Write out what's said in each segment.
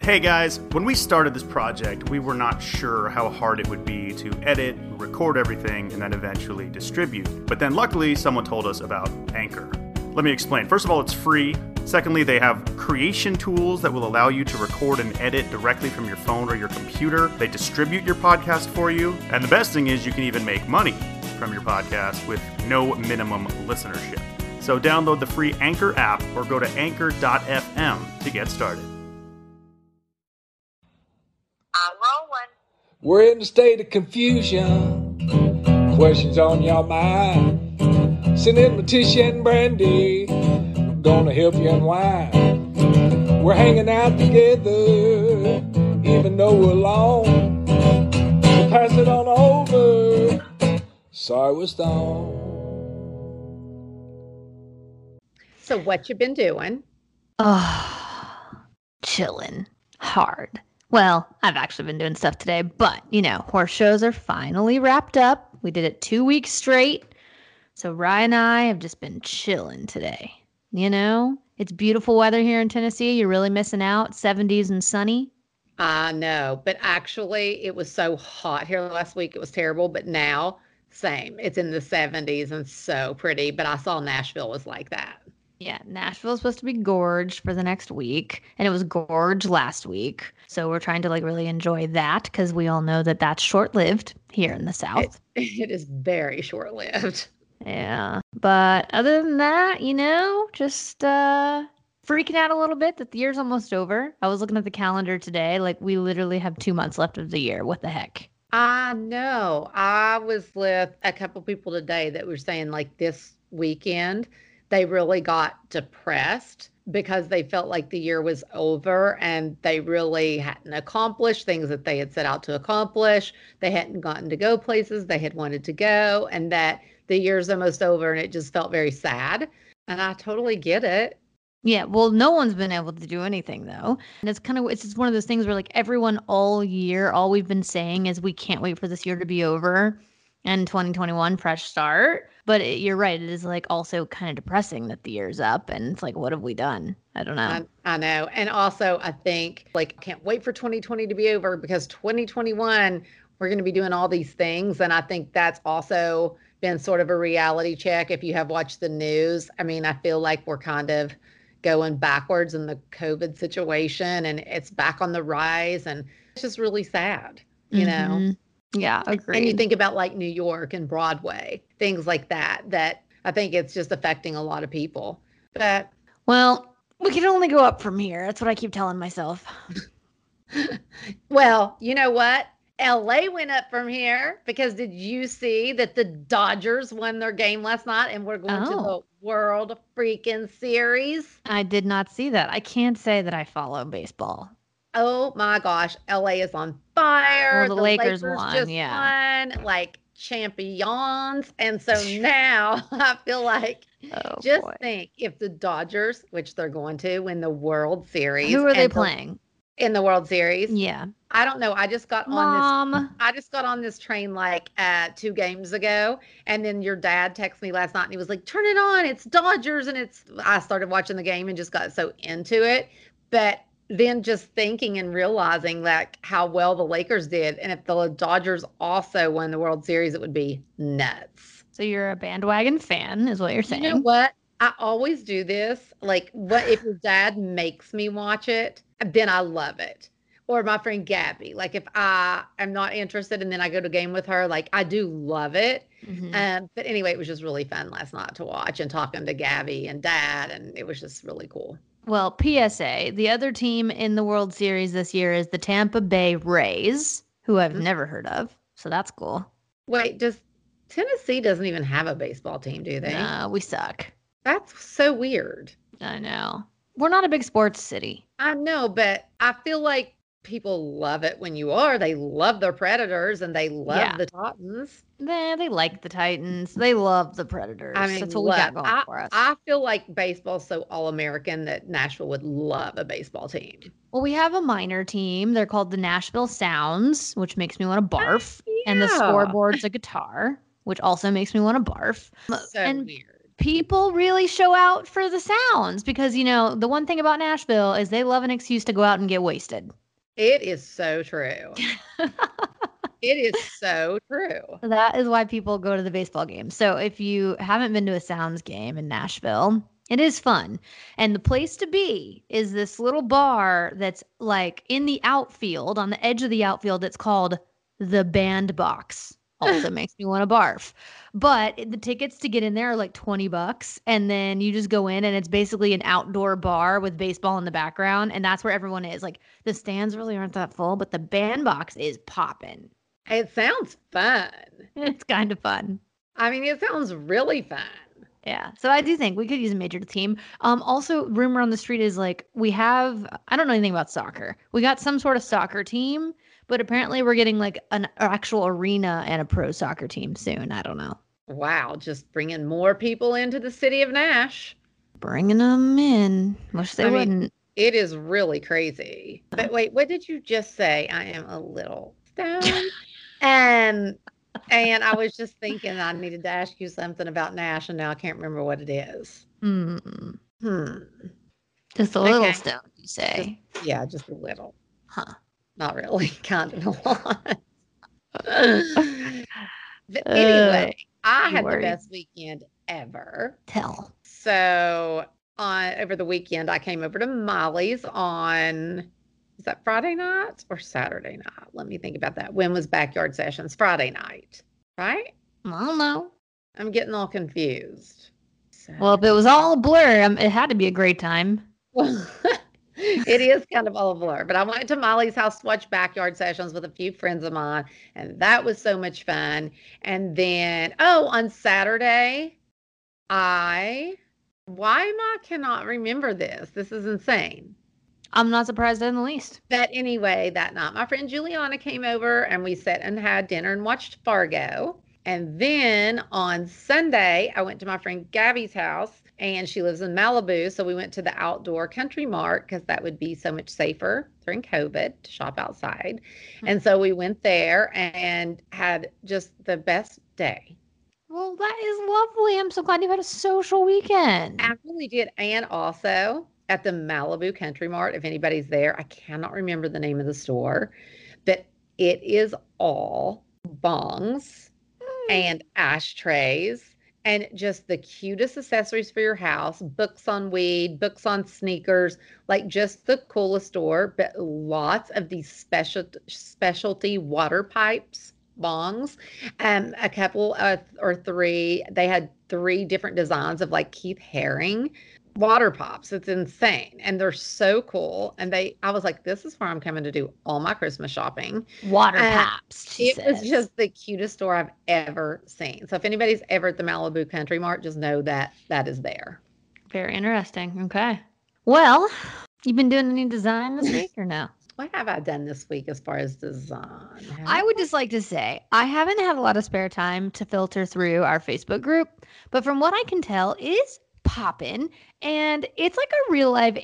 Hey guys, when we started this project, we were not sure how hard it would be to edit, record everything, and then eventually distribute. But then luckily, someone told us about Anchor. Let me explain. First of all, it's free. Secondly, they have creation tools that will allow you to record and edit directly from your phone or your computer. They distribute your podcast for you. And the best thing is you can even make money from your podcast with no minimum listenership. So download the free Anchor app or go to anchor.fm to get started. We're in a state of confusion. Questions on your mind. Send in Letitia and Brandy. Gonna help you unwind. We're hanging out together, even though we're alone. So pass it on over. Sorry we're stoned. So what you been doing? Oh, chilling hard. Well, I've actually been doing stuff today, but, horse shows are finally wrapped up. We did it 2 weeks straight. So Rye and I have just been chilling today. It's beautiful weather here in Tennessee. You're really missing out. 70s and sunny. I know, but actually it was so hot here last week. It was terrible, but now, same. It's in the 70s and so pretty, but I saw Nashville was like that. Yeah, Nashville is supposed to be gorged for the next week, and it was gorged last week. So we're trying to really enjoy that because we all know that that's short-lived here in the South. It is very short-lived. Yeah, but other than that, just freaking out a little bit that the year's almost over. I was looking at the calendar today, we literally have 2 months left of the year. What the heck? I know. I was with a couple people today that were saying this weekend, they really got depressed because they felt like the year was over and they really hadn't accomplished things that they had set out to accomplish. They hadn't gotten to go places they had wanted to go, and that the year's almost over, and it just felt very sad. And I totally get it. Yeah, well, no one's been able to do anything, though. And it's just one of those things where everyone all year, all we've been saying is we can't wait for this year to be over and 2021 fresh start. But you're right. It is also kind of depressing that the year's up, and it's what have we done? I don't know. I know. And also I think I can't wait for 2020 to be over because 2021, we're going to be doing all these things. And I think that's also been sort of a reality check. If you have watched the news, I feel like we're kind of going backwards in the COVID situation, and it's back on the rise, and it's just really sad, Mm-hmm. Yeah, agreed. And you think about New York and Broadway, things like that I think it's just affecting a lot of people. But well, we can only go up from here. That's what I keep telling myself. Well, you know what? LA went up from here because did you see that the Dodgers won their game last night and we're going to the World freaking Series? I did not see that. I can't say that I follow baseball. Oh my gosh, LA is on fire. Well, the Lakers won, just yeah. won like champions. And so now I feel think if the Dodgers, which they're going to win the World Series. Who are they playing? In the World Series? Yeah. I don't know. I just got on this train 2 games ago, and then your dad texted me last night and he was like, turn it on. It's Dodgers. And I started watching the game and just got so into it. But then just thinking and realizing how well the Lakers did. And if the Dodgers also won the World Series, it would be nuts. So you're a bandwagon fan is what you're saying. You know what? I always do this. What if your dad makes me watch it, then I love it. Or my friend Gabby, if I am not interested and then I go to a game with her, I do love it. Mm-hmm. But anyway, it was just really fun last night to watch and talking to Gabby and Dad, and it was just really cool. Well, PSA, the other team in the World Series this year is the Tampa Bay Rays, who I've never heard of. So that's cool. Wait, Tennessee doesn't even have a baseball team, do they? No, we suck. That's so weird. I know. We're not a big sports city. I know, but I feel like people love it when you are. They love their Predators and they love the Titans. They like the Titans. They love the Predators. That's what we got going for us. I feel like baseball's so all-American that Nashville would love a baseball team. Well, we have a minor team. They're called the Nashville Sounds, which makes me want to barf. Yeah. And the scoreboard's a guitar, which also makes me want to barf. So weird. people really show out for the sounds because, the one thing about Nashville is they love an excuse to go out and get wasted. It is so true. It is so true. That is why people go to the baseball game. So if you haven't been to a Sounds game in Nashville, it is fun. And the place to be is this little bar that's like in the outfield, on the edge of the outfield. It's called the Bandbox. Also makes me want to barf. But the tickets to get in there are like $20. And then you just go in and it's basically an outdoor bar with baseball in the background. And that's where everyone is. Like the stands really aren't that full, but the Bandbox is popping. It sounds fun. It's kind of fun. I mean, it sounds really fun. Yeah. So I do think we could use a major team. Also, rumor on the street is like I don't know anything about soccer. We got some sort of soccer team, but apparently we're getting like an actual arena and a pro soccer team soon. I don't know. Wow. Just bringing more people into the city of Nash. Bringing them in. Wish they wouldn't. It is really crazy. But wait, what did you just say? I am a little stoned. And I was just thinking I needed to ask you something about Nash, and now I can't remember what it is. Just a little stoned, you say? Just a little. Huh. Not really. Kind of a lot. But anyway, I had the best weekend ever. Tell. So over the weekend, I came over to Molly's on... Is that Friday night or Saturday night? Let me think about that. When was Backyard Sessions? Friday night, right? I don't know. I'm getting all confused. So. Well, if it was all a blur, it had to be a great time. Well, it is kind of all a blur. But I went to Molly's house to watch Backyard Sessions with a few friends of mine, and that was so much fun. And then, on Saturday, why I cannot remember this. This is insane. I'm not surprised in the least. But anyway, that night, my friend Juliana came over and we sat and had dinner and watched Fargo. And then on Sunday, I went to my friend Gabby's house and she lives in Malibu. So we went to the outdoor Country Mart because that would be so much safer during COVID to shop outside. And so we went there and had just the best day. Well, that is lovely. I'm so glad you had a social weekend. I really did. And also... at the Malibu Country Mart, if anybody's there, I cannot remember the name of the store, but it is all bongs and ashtrays and just the cutest accessories for your house, books on weed, books on sneakers, like just the coolest store, but lots of these specialty water pipes, bongs, a couple or three, they had 3 different designs of like Keith Haring water pops. It's insane. And they're so cool. And I was like, this is where I'm coming to do all my Christmas shopping. Water pops. It was just the cutest store I've ever seen. So if anybody's ever at the Malibu Country Mart, just know that is there. Very interesting. Okay. Well, you've been doing any design this week or no? What have I done this week as far as design? I would just like to say, I haven't had a lot of spare time to filter through our Facebook group, but from what I can tell, it is popping, and it's like a real live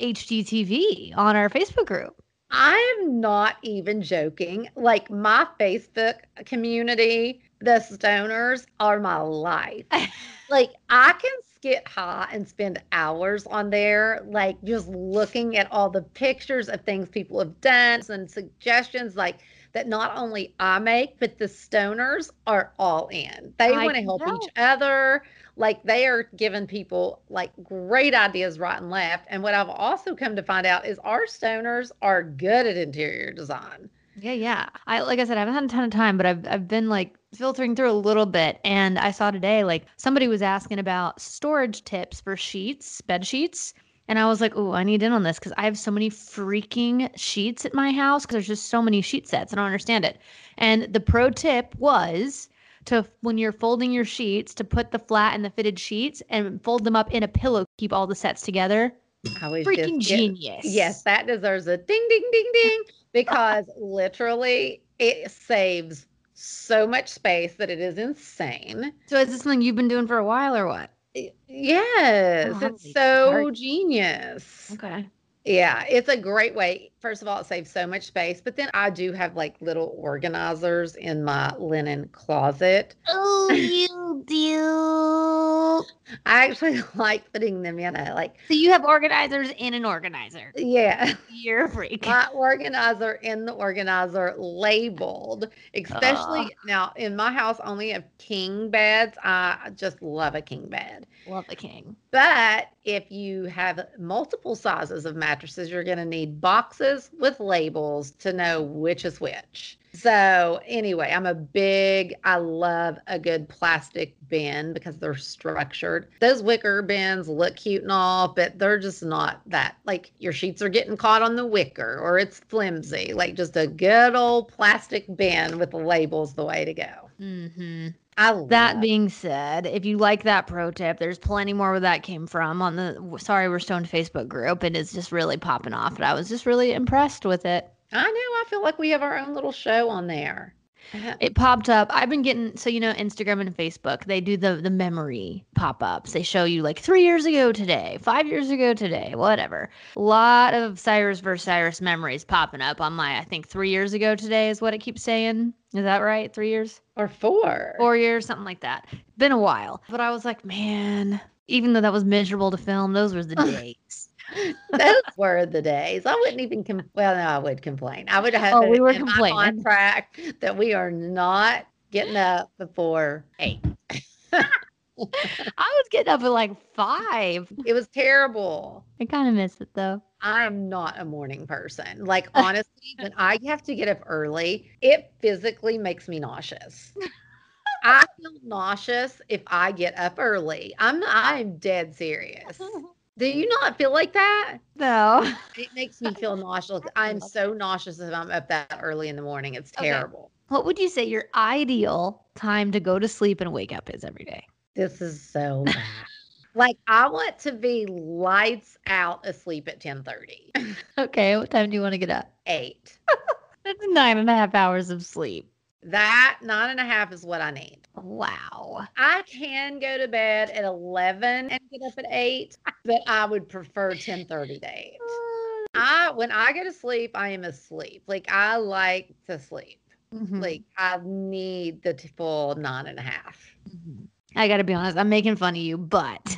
HGTV on our Facebook group. I am not even joking. Like my Facebook community, the stoners are my life. Like I can get high and spend hours on there, like just looking at all the pictures of things people have done and suggestions like that not only I make, but the stoners are all in. They want to help each other. Like they are giving people like great ideas right and left. And what I've also come to find out is our stoners are good at interior design. Yeah. Like I said, I haven't had a ton of time, but I've been like filtering through a little bit. And I saw today, like somebody was asking about storage tips for bed sheets. And I was like, oh, I need in on this because I have so many freaking sheets at my house because there's just so many sheet sets. I don't understand it. And the pro tip was when you're folding your sheets, to put the flat and the fitted sheets and fold them up in a pillow, keep all the sets together. Freaking genius. Yes, that deserves a ding, ding, ding, ding, because literally it saves so much space that it is insane. So is this something you've been doing for a while or what? Yes, it's so genius. Okay. Yeah, it's a great way. First of all, it saves so much space, but then I do have like little organizers in my linen closet. Oh, you do. I actually like putting them in a like, So you have organizers in an organizer. yeah, You're a freak. my organizer in the organizer labeled, especially now in my house, I only have king beds. I just love a king bed. Love the king. But if you have multiple sizes of mattresses, you're going to need boxes with labels to know which is which. So, anyway, I love a good plastic bin because they're structured. Those wicker bins look cute and all, but they're just not that. Like your sheets are getting caught on the wicker or it's flimsy. Like just a good old plastic bin with the labels the way to go. Mm-hmm. That being said, if you like that pro tip, there's plenty more where that came from on the Sorry We're Stoned Facebook group, and it's just really popping off. And I was just really impressed with it. I know. I feel like we have our own little show on there. It popped up. I've been getting, so Instagram and Facebook, they do the memory pop-ups. They show you like 3 years ago today, 5 years ago today, whatever. A lot of Cyrus versus Cyrus memories popping up on my, I think 3 years ago today is what it keeps saying. Is that right? 3 years? Or 4. 4 years, something like that. Been a while. But I was like, man, even though that was miserable to film, those were the days. Those were the days. I wouldn't even well, no, I would complain. I would have we were in my contract that we are not getting up before 8. I was getting up at like 5. It was terrible. I kind of miss it though. I am not a morning person. Like honestly, when I have to get up early, it physically makes me nauseous. I feel nauseous if I get up early. I'm dead serious. Do you not feel like that? No. It makes me feel nauseous. I'm so nauseous if I'm up that early in the morning. It's terrible. Okay. What would you say your ideal time to go to sleep and wake up is every day? This is so bad. Like I want to be lights out asleep at 10:30. Okay. What time do you want to get up? 8. That's 9.5 hours of sleep. That 9.5 is what I need. Wow. I can go to bed at 11 and get up at 8, but I would prefer 10:30 to 8. When I go to sleep, I am asleep. Like I like to sleep. Mm-hmm. Like I need the full 9.5. Mm-hmm. I got to be honest, I'm making fun of you, but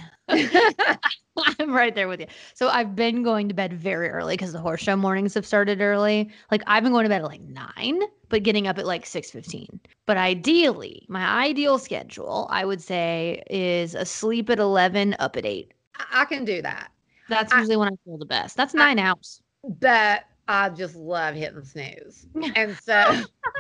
I'm right there with you. So I've been going to bed very early because the horse show mornings have started early. Like I've been going to bed at like 9, but getting up at like 6:15. But ideally, my ideal schedule, I would say, is asleep at 11, up at 8. I can do that. That's usually when I feel the best. That's 9 hours. But I just love hitting snooze. And so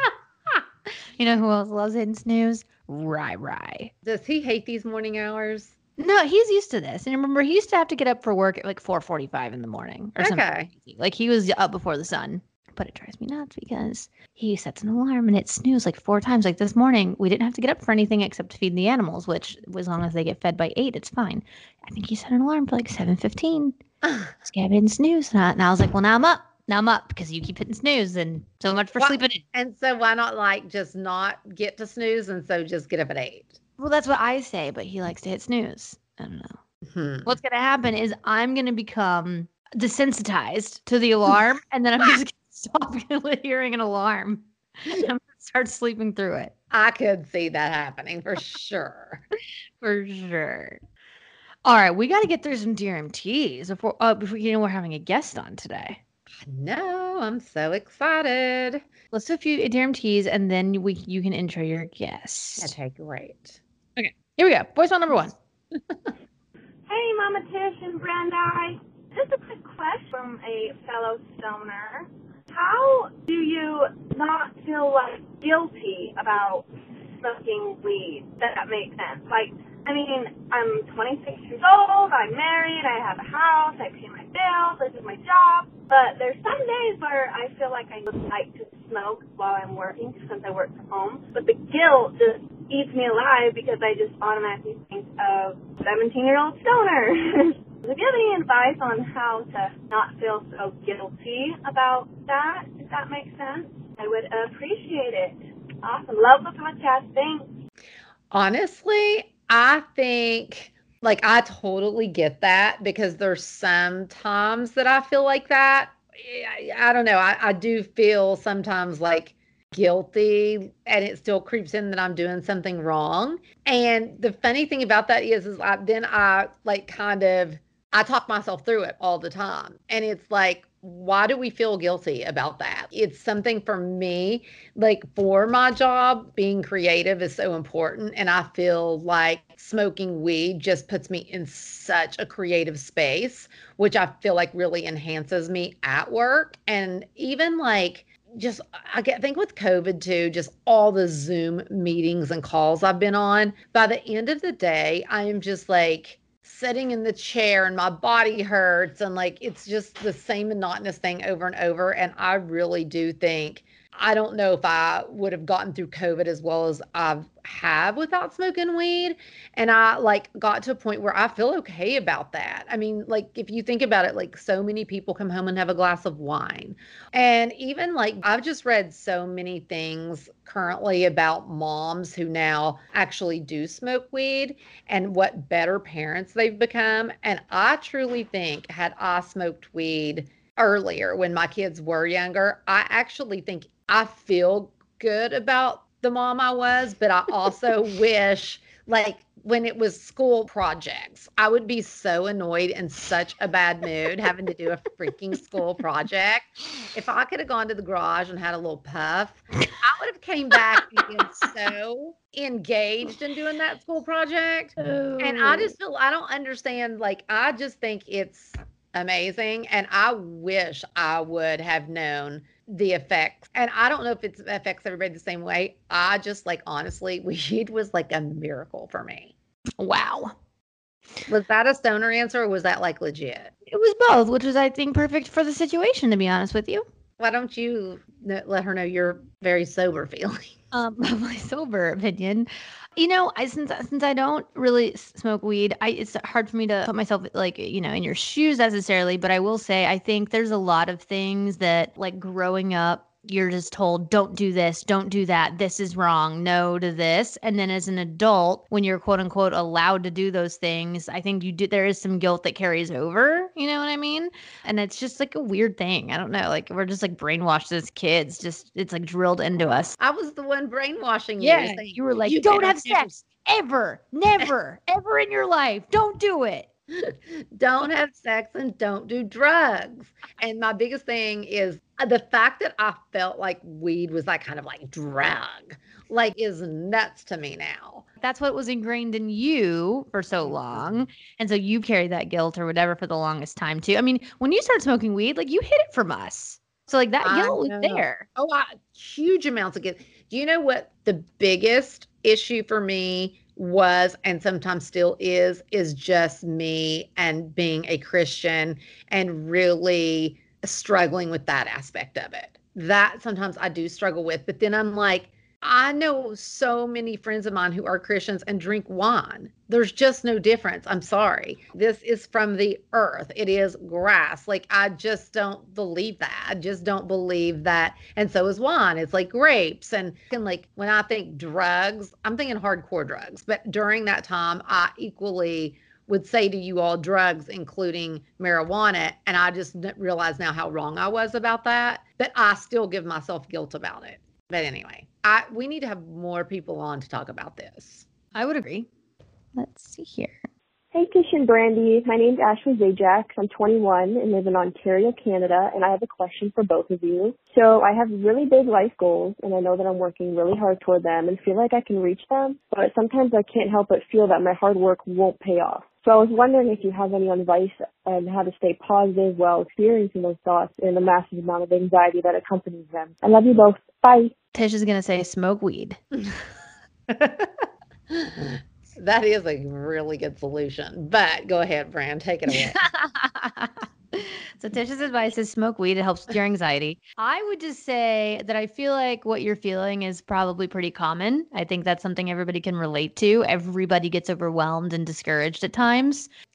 you know who else loves hitting snooze? Rai. Does he hate these morning hours? No, he's used to this. And remember, he used to have to get up for work at like 4:45 in the morning or something. Crazy. Like he was up before the sun. But it drives me nuts because he sets an alarm and it snooze like 4 times. Like this morning, we didn't have to get up for anything except to feed the animals, which as long as they get fed by 8, it's fine. I think he set an alarm for like 7:15. Just kept hitting snooze. And I was like, well, now I'm up because you keep hitting snooze, and so much for sleeping in. And so why not like just not get to snooze and so just get up at 8? Well, that's what I say, but he likes to hit snooze. I don't know. What's going to happen is I'm going to become desensitized to the alarm, and then I'm just going to stop hearing an alarm. I'm going to start sleeping through it. I could see that happening for sure. For sure. All right, we got to get through some DRMTs before we're having a guest on today. No, I'm so excited. Let's do a few DRMTs, and then you can intro your guest. Okay, great. Okay, here we go. Voicemail number 1. Hey, Mama Tish and Brandi. Just a quick question from a fellow stoner. How do you not feel like guilty about smoking weed? That makes sense. Like, I mean, I'm 26 years old, I'm married, I have a house, I pay my bills, this is my job, but there's some days where I feel like I would like to smoke while I'm working since I work from home, but the guilt just eats me alive because I just automatically think of 17-year-old stoner. If you have any advice on how to not feel so guilty about that, if that makes sense, I would appreciate it. Awesome. Love the podcast. Thanks. Honestly, I think, like, I totally get that because there's some times that I feel like that. I don't know. I do feel sometimes like guilty, and it still creeps in that I'm doing something wrong. And the funny thing about that is then I like kind of I talk myself through it all the time. And it's like, why do we feel guilty about that? It's something for me, like for my job, being creative is so important. And I feel like smoking weed just puts me in such a creative space, which I feel like really enhances me at work. And even like, just think with COVID too, just all the Zoom meetings and calls I've been on. By the end of the day, I am just like sitting in the chair and my body hurts and like it's just the same monotonous thing over and over. And I really do think I don't know if I would have gotten through COVID as well as have without smoking weed. And I like got to a point where I feel okay about that. I mean, like if you think about it, like so many people come home and have a glass of wine. And even like I've just read so many things currently about moms who now actually do smoke weed and what better parents they've become. And I truly think had I smoked weed earlier when my kids were younger, I actually think I feel good about the mom I was, but I also wish like when it was school projects, I would be so annoyed and such a bad mood having to do a freaking school project. If I could have gone to the garage and had a little puff, I would have came back and been so engaged in doing that school project. And I just feel I don't understand. Like, I just think it's amazing. And I wish I would have known the effects. And I don't know if it affects everybody the same way. I just like, honestly, weed was like a miracle for me. Wow. Was that a stoner answer or was that like legit? It was both, which was, I think, perfect for the situation, to be honest with you. Why don't you let her know your very sober feeling? My sober opinion, you know, since I don't really smoke weed, it's hard for me to put myself like, you know, in your shoes necessarily. But I will say, I think there's a lot of things that, like growing up, you're just told, don't do this, don't do that, this is wrong, no to this. And then as an adult, when you're quote unquote allowed to do those things, I think there is some guilt that carries over. You know what I mean? And it's just like a weird thing. I don't know. Like we're just like brainwashed as kids. Just it's like drilled into us. I was the one brainwashing you. Yeah, you were like, you don't have sex ever, never, ever in your life. Don't do it. Don't have sex and don't do drugs. And my biggest thing is the fact that I felt like weed was like kind of like drug, like is nuts to me now. That's what was ingrained in you for so long. And so you carry that guilt or whatever for the longest time too. I mean, when you started smoking weed, like you hid it from us. So like that guilt was there. Oh, huge amounts of guilt. Do you know what the biggest issue for me was and sometimes still is just me and being a Christian and really struggling with that aspect of it. That sometimes I do struggle with, but then I'm like, I know so many friends of mine who are Christians and drink wine. There's just no difference. I'm sorry. This is from the earth. It is grass. Like, I just don't believe that. I just don't believe that. And so is wine. It's like grapes. And like when I think drugs, I'm thinking hardcore drugs. But during that time, I equally would say to you all drugs, including marijuana. And I just realize now how wrong I was about that. But I still give myself guilt about it. But anyway, we need to have more people on to talk about this. I would agree. Let's see here. Hey, Tish and Brandy. My name's Ashley Zajac. I'm 21 and live in Ontario, Canada, and I have a question for both of you. So I have really big life goals, and I know that I'm working really hard toward them and feel like I can reach them, but sometimes I can't help but feel that my hard work won't pay off. So I was wondering if you have any advice on how to stay positive while experiencing those thoughts and the massive amount of anxiety that accompanies them. I love you both. Bye. Tish is going to say smoke weed. That is a really good solution. But go ahead, Bran, take it away. So Tish's advice is smoke weed. It helps with your anxiety. I would just say that I feel like what you're feeling is probably pretty common. I think that's something everybody can relate to. Everybody gets overwhelmed and discouraged at times.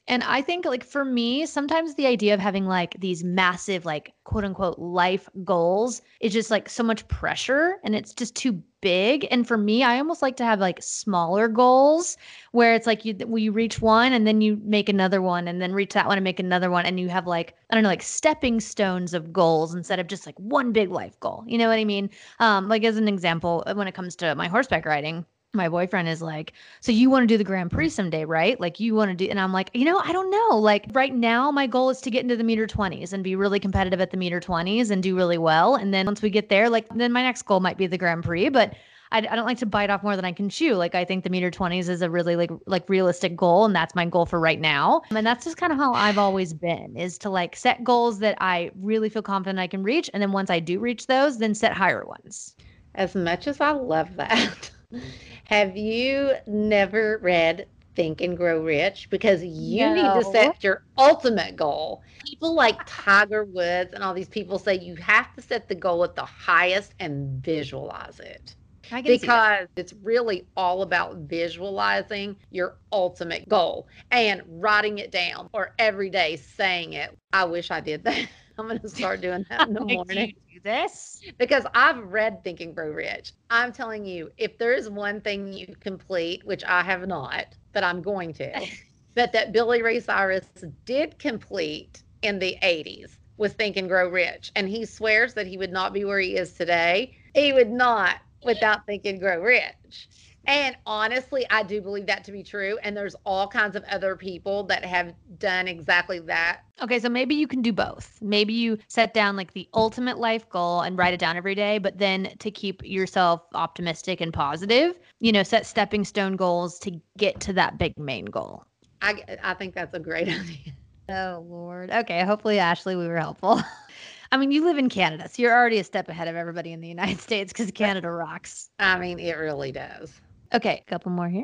And I think like for me, sometimes the idea of having like these massive, like quote unquote life goals is just like so much pressure and it's just too big. And for me, I almost like to have like smaller goals where it's like you reach one and then you make another one and then reach that one and make another one. And you have like, I don't know, like stepping stones of goals instead of just like one big life goal. You know what I mean? Like as an example, when it comes to my horseback riding, my boyfriend is like, so you want to do the Grand Prix someday, right? Like you want to do, and I'm like, I don't know. Like right now, my goal is to get into the meter 20s and be really competitive at the meter 20s and do really well. And then once we get there, like then my next goal might be the Grand Prix, but I don't like to bite off more than I can chew. Like I think the meter 20s is a really like realistic goal. And that's my goal for right now. And that's just kind of how I've always been, is to like set goals that I really feel confident I can reach. And then once I do reach those, then set higher ones. As much as I love that, have you never read Think and Grow Rich? Because you need to No. set your ultimate goal. People like Tiger Woods and all these people say you have to set the goal at the highest and visualize it. I can see that. Because it's really all about visualizing your ultimate goal and writing it down or every day saying it. I wish I did that. I'm going to start doing that in the Like, morning. do you do this? Because I've read Think and Grow Rich. I'm telling you, if there is one thing you complete, which I have not, but I'm going to, but that Billy Ray Cyrus did complete in the 80s was Think and Grow Rich. And he swears that he would not be where he is today. He would not without Think and Grow Rich. And honestly, I do believe that to be true. And there's all kinds of other people that have done exactly that. Okay, so maybe you can do both. Maybe you set down like the ultimate life goal and write it down every day, but then to keep yourself optimistic and positive, set stepping stone goals to get to that big main goal. I think that's a great idea. Oh, Lord. Okay, hopefully, Ashley, we were helpful. I mean, you live in Canada, so you're already a step ahead of everybody in the United States because Canada rocks. I mean, it really does. Okay, a couple more here.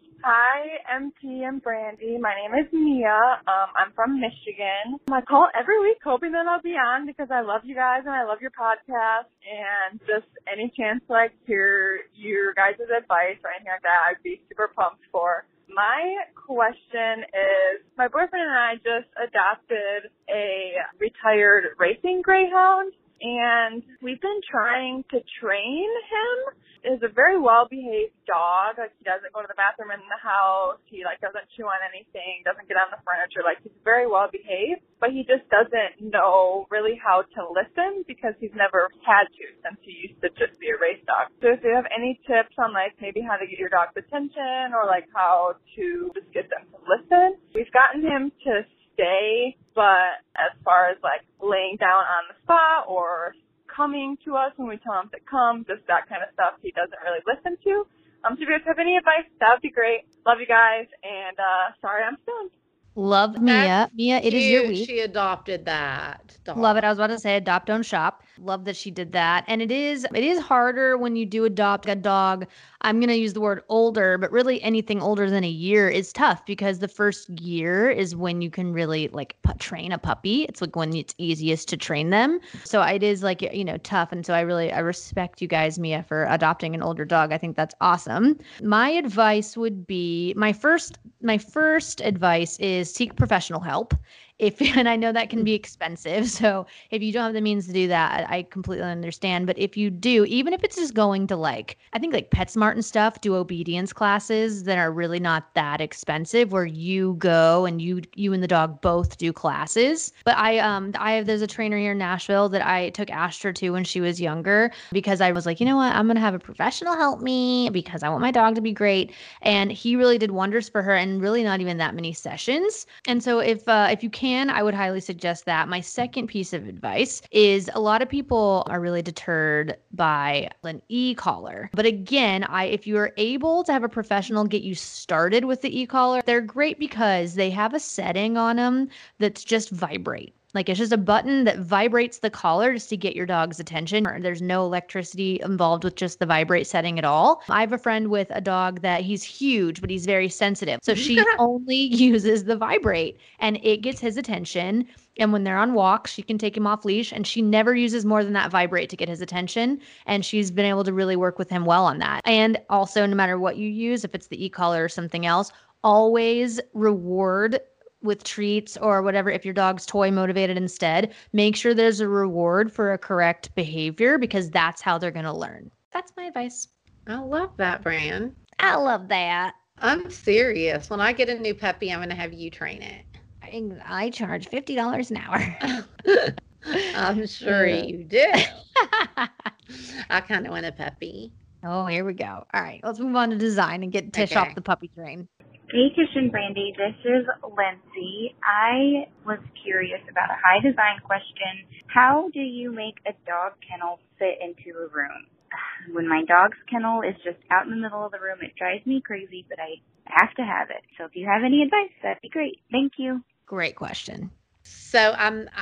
Hi, MT and Brandy. My name is Mia. I'm from Michigan. I call every week hoping that I'll be on because I love you guys and I love your podcast, and just any chance to hear your guys' advice or anything like that, I'd be super pumped for. My question is, my boyfriend and I just adopted a retired racing greyhound, and we've been trying to train him. He's a very well-behaved dog. He doesn't go to the bathroom in the house. He doesn't chew on anything, doesn't get on the furniture. He's very well-behaved, but he just doesn't know really how to listen because he's never had to since he used to just be a race dog. So if you have any tips on maybe how to get your dog's attention or how to just get them to listen. We've gotten him to stay, but as far as laying down on the spot or coming to us when we tell him to come, just that kind of stuff he doesn't really listen to. So if you guys have any advice, that would be great. Love you guys, and sorry I'm stoned. Love Mia. That's Mia, it is your cute. week. She adopted that dog. Love it. I was about to say adopt, don't shop. Love that she did that. And it is harder when you do adopt a dog. I'm going to use the word older, but really anything older than a year is tough because the first year is when you can really train a puppy. It's when it's easiest to train them. So it is tough. And so I respect you guys, Mia, for adopting an older dog. I think that's awesome. My advice would be, my first advice is seek professional help. And I know that can be expensive. So if you don't have the means to do that, I completely understand. But if you do, even if it's just going to I think PetSmart and stuff do obedience classes that are really not that expensive, where you go and you and the dog both do classes. But there's a trainer here in Nashville that I took Astra to when she was younger because I was like, you know what, I'm going to have a professional help me because I want my dog to be great. And he really did wonders for her, and really not even that many sessions. And so if you can, I would highly suggest that. My second piece of advice is, a lot of people are really deterred by an e-collar. But again, if you are able to have a professional get you started with the e-collar, they're great because they have a setting on them that's just vibrate. It's just a button that vibrates the collar just to get your dog's attention. There's no electricity involved with just the vibrate setting at all. I have a friend with a dog that he's huge, but he's very sensitive. So she only uses the vibrate and it gets his attention. And when they're on walks, she can take him off leash, and she never uses more than that vibrate to get his attention. And she's been able to really work with him well on that. And also, no matter what you use, if it's the e-collar or something else, always reward with treats or whatever, if your dog's toy motivated instead, make sure there's a reward for a correct behavior because that's how they're going to learn. That's my advice. I love that, Bran. I love that. I'm serious. When I get a new puppy, I'm going to have you train it. I charge $50 an hour. I'm sure you do. I kind of want a puppy. Oh, here we go. All right, let's move on to design and get Tish off the puppy train. Hey, Tish and Brandy. This is Lindsay. I was curious about a high design question. How do you make a dog kennel fit into a room? When my dog's kennel is just out in the middle of the room, it drives me crazy, but I have to have it. So if you have any advice, that'd be great. Thank you. Great question. So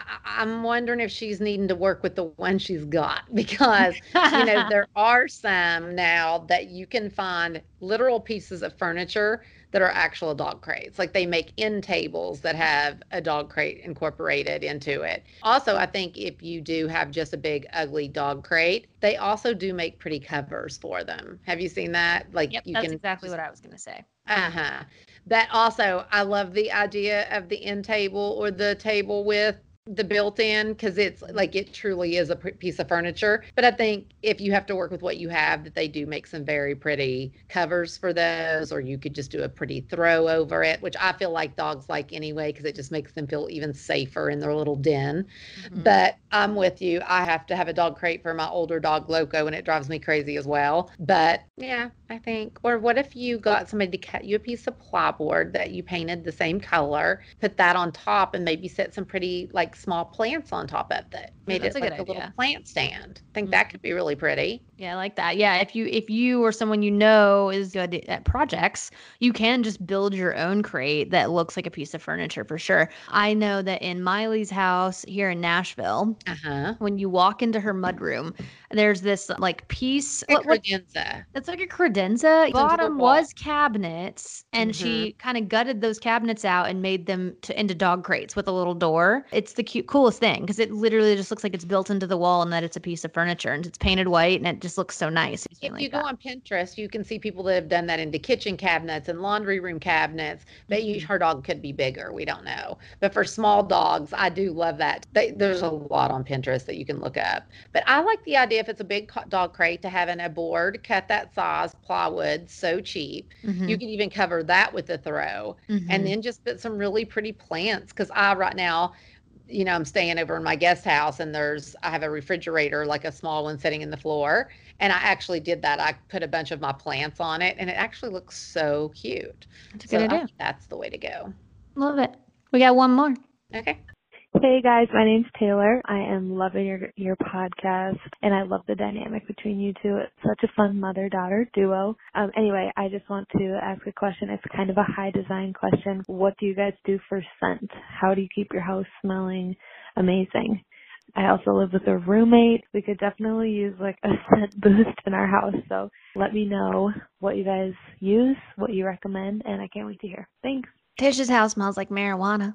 I'm wondering if she's needing to work with the one she's got because, you know, there are some now that you can find literal pieces of furniture that are actual dog crates. Like they make end tables that have a dog crate incorporated into it. Also, I think if you do have just a big, ugly dog crate, they also do make pretty covers for them. Have you seen that? Like, yep, that's exactly what I was going to say. Uh-huh. That also, I love the idea of the end table or the table with the built-in because it's like it truly is a piece of furniture. But I think if you have to work with what you have, that they do make some very pretty covers for those, or you could just do a pretty throw over it, which I feel like dogs like anyway because it just makes them feel even safer in their little den. Mm-hmm. But I'm with you. I have to have a dog crate for my older dog Loco, and it drives me crazy as well. But yeah, I think. Or what if you got somebody to cut you a piece of plywood that you painted the same color, put that on top, and maybe set some pretty like small plants on top of it. Made it like a little plant stand. I think that could be really pretty. Yeah, I like that. Yeah, if you or someone you know is good at projects, you can just build your own crate that looks like a piece of furniture for sure. I know that in Miley's house here in Nashville, when you walk into her mudroom, there's this like piece. Credenza. It's like a credenza. Bottom was cabinets, and she kind of gutted those cabinets out and made them into dog crates with a little door. It's the coolest thing because it literally just looks like it's built into the wall and that it's a piece of furniture and it's painted white and it just looks so nice. If you go on Pinterest, you can see people that have done that into kitchen cabinets and laundry room cabinets. Her dog could be bigger. We don't know. But for small dogs, I do love that. There's a lot on Pinterest that you can look up. But I like the idea if it's a big dog crate to having a board cut that size, plywood, so cheap. You can even cover that with a throw and then just put some really pretty plants because right now, you know, I'm staying over in my guest house and I have a refrigerator, like a small one sitting in the floor. And I actually did that. I put a bunch of my plants on it and it actually looks so cute. That's a good idea. That's the way to go. Love it. We got one more. Okay. Hey guys, my name's Taylor. I am loving your podcast and I love the dynamic between you two. It's such a fun mother-daughter duo. Anyway, I just want to ask a question. It's kind of a high design question. What do you guys do for scent? How do you keep your house smelling amazing? I also live with a roommate. We could definitely use like a scent boost in our house. So let me know what you guys use, what you recommend, and I can't wait to hear. Thanks. Tish's house smells like marijuana.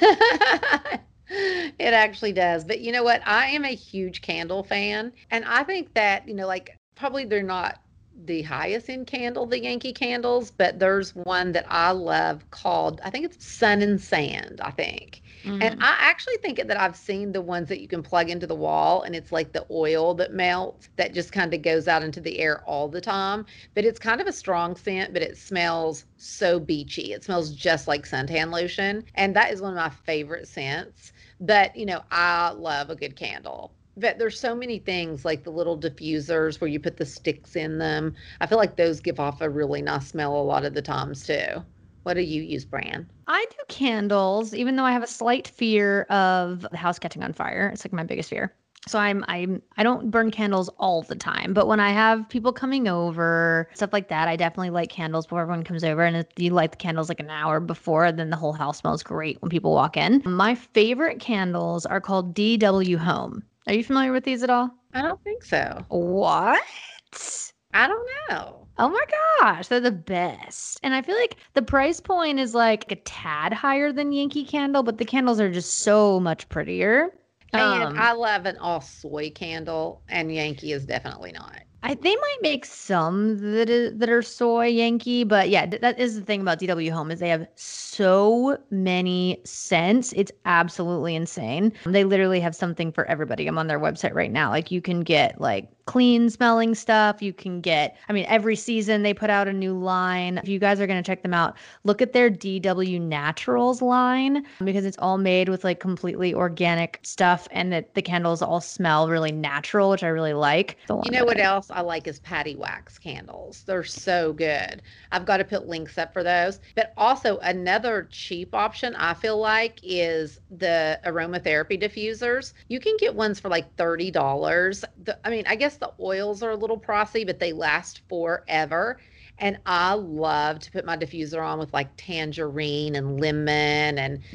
It actually does. But you know what? I am a huge candle fan. And I think that, you know, like probably they're not the highest end candle, the Yankee candles, but there's one that I love called, I think it's Sun and Sand, I think. And I actually think that I've seen the ones that you can plug into the wall and it's like the oil that melts that just kind of goes out into the air all the time. But it's kind of a strong scent, but it smells so beachy. It smells just like suntan lotion. And that is one of my favorite scents. But, you know, I love a good candle. But there's so many things like the little diffusers where you put the sticks in them. I feel like those give off a really nice smell a lot of the times too. What do you use, Bran? I do candles, even though I have a slight fear of the house catching on fire. It's like my biggest fear. So I don't burn candles all the time, but when I have people coming over, stuff like that, I definitely light candles before everyone comes over. And if you light the candles like an hour before, then the whole house smells great when people walk in. My favorite candles are called DW Home. Are you familiar with these at all? I don't think so. What? I don't know. Oh my gosh, they're the best. And I feel like the price point is like a tad higher than Yankee Candle, but the candles are just so much prettier. And I love an all soy candle, and Yankee is definitely not. They might make some that are soy Yankee, but yeah, that is the thing about DW Home is they have so many scents. It's absolutely insane. They literally have something for everybody. I'm on their website right now. Like you can get like clean smelling stuff. You can get, I mean, every season they put out a new line. If you guys are going to check them out, look at their DW Naturals line because it's all made with like completely organic stuff and that the candles all smell really natural, which I really like. You know what else I like is Patty Wax candles. They're so good. I've got to put links up for those. But also another cheap option I feel like is the aromatherapy diffusers. You can get ones for like $30. I mean, I guess the oils are a little pricey, but they last forever. And I love to put my diffuser on with like tangerine and lemon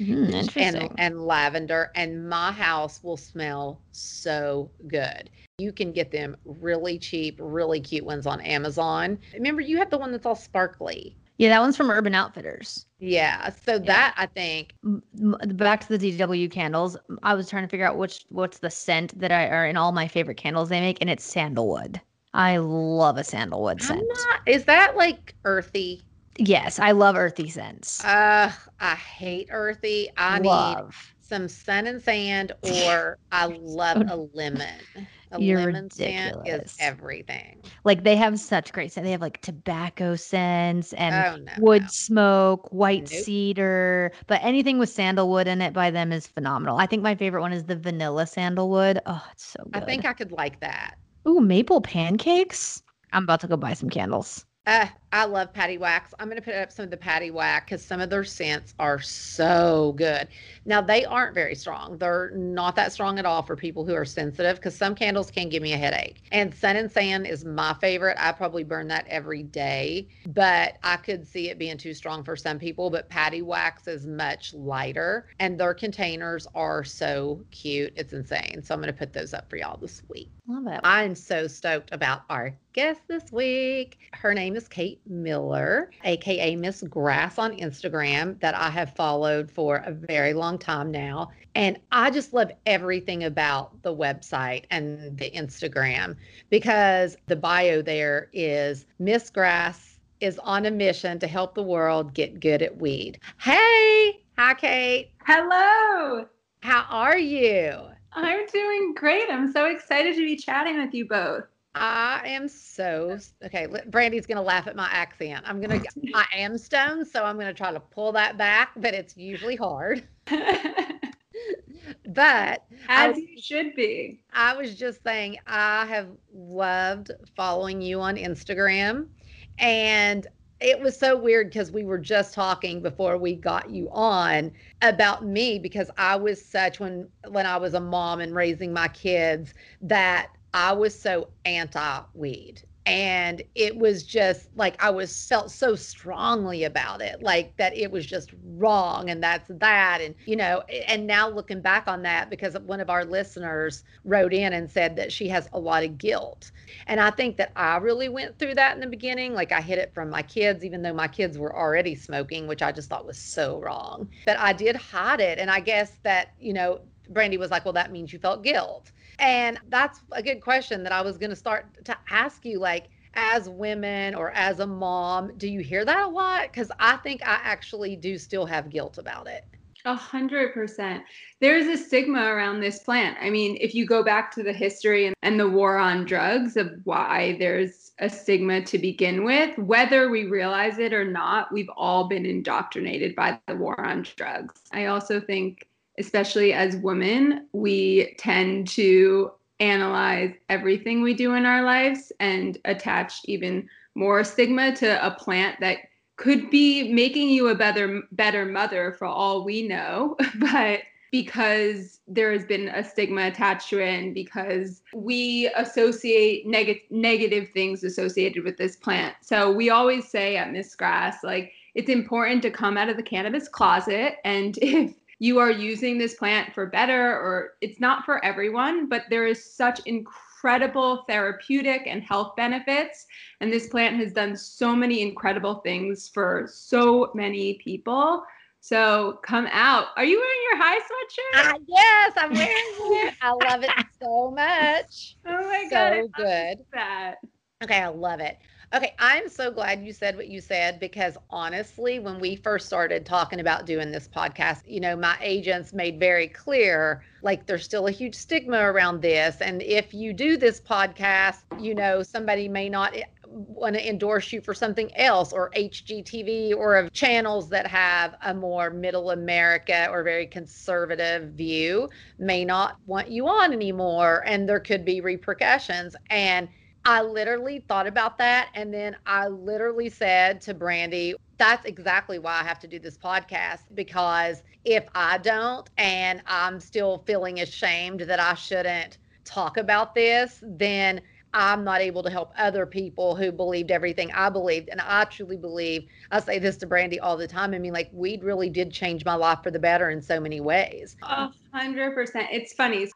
and lavender, and my house will smell so good. You can get them really cheap, really cute ones on Amazon. Remember, you have the one that's all sparkly. Yeah, that one's from Urban Outfitters. Yeah, so that I think. Back to the DW candles, I was trying to figure out what's the scent that are in all my favorite candles they make, and it's sandalwood. I love a sandalwood scent. Is that like earthy? Yes, I love earthy scents. I hate earthy. I need some sun and sand, or I love a lemon. Lemon scent is everything. Like they have such great scent. They have like tobacco scents and wood smoke, white cedar, but anything with sandalwood in it by them is phenomenal. I think my favorite one is the vanilla sandalwood. Oh, it's so good. I think I could like that. Ooh, maple pancakes. I'm about to go buy some candles. I love Patty Wax. I'm going to put up some of the Patty Wax because some of their scents are so good. Now, they aren't very strong. They're not that strong at all for people who are sensitive because some candles can give me a headache. And Sun and Sand is my favorite. I probably burn that every day, but I could see it being too strong for some people. But Patty Wax is much lighter and their containers are so cute. It's insane. So I'm going to put those up for y'all this week. Love it. I'm so stoked about our guest this week. Her name is Kate Miller, aka Miss Grass on Instagram, that I have followed for a very long time now. And I just love everything about the website and the Instagram because the bio there is Miss Grass is on a mission to help the world get good at weed. Hey, hi Kate. Hello. How are you? I'm doing great. I'm so excited to be chatting with you both. I am so okay. Brandy's gonna laugh at my accent. I am stoned, so I'm gonna try to pull that back, but it's usually hard. But as you should be. I was just saying I have loved following you on Instagram, and it was so weird because we were just talking before we got you on about me because I was such when I was a mom and raising my kids that I was so anti-weed. And it was just like I felt so strongly about it, like that it was just wrong and that's that. And, you know, and now looking back on that, because one of our listeners wrote in and said that she has a lot of guilt. And I think that I really went through that in the beginning. Like I hid it from my kids, even though my kids were already smoking, which I just thought was so wrong. But I did hide it. And I guess that, you know, Brandy was like, well, that means you felt guilt. And that's a good question that I was going to start to ask you, like, as women or as a mom, do you hear that a lot? Because I think I actually do still have guilt about it. 100%. There's a stigma around this plant. I mean, if you go back to the history and the war on drugs of why there's a stigma to begin with, whether we realize it or not, we've all been indoctrinated by the war on drugs. I also think, especially as women, we tend to analyze everything we do in our lives and attach even more stigma to a plant that could be making you a better mother for all we know. But because there has been a stigma attached to it and because we associate negative things associated with this plant. So we always say at Miss Grass, like, it's important to come out of the cannabis closet. And if you are using this plant for better, or it's not for everyone, but there is such incredible therapeutic and health benefits. And this plant has done so many incredible things for so many people. So come out. Are you wearing your high sweatshirt? Yes, I'm wearing it. I love it so much. Oh my God. So good. That. Okay, I love it. Okay, I'm so glad you said what you said because honestly, when we first started talking about doing this podcast, my agents made very clear like there's still a huge stigma around this. And if you do this podcast, somebody may not want to endorse you for something else, or HGTV, or of channels that have a more middle America or very conservative view may not want you on anymore. And there could be repercussions. And I literally thought about that. And then I literally said to Brandy, that's exactly why I have to do this podcast, because if I don't, and I'm still feeling ashamed that I shouldn't talk about this, then I'm not able to help other people who believed everything I believed. And I truly believe, I say this to Brandy all the time. I mean, like, weed really did change my life for the better in so many ways. 100%. It's funny.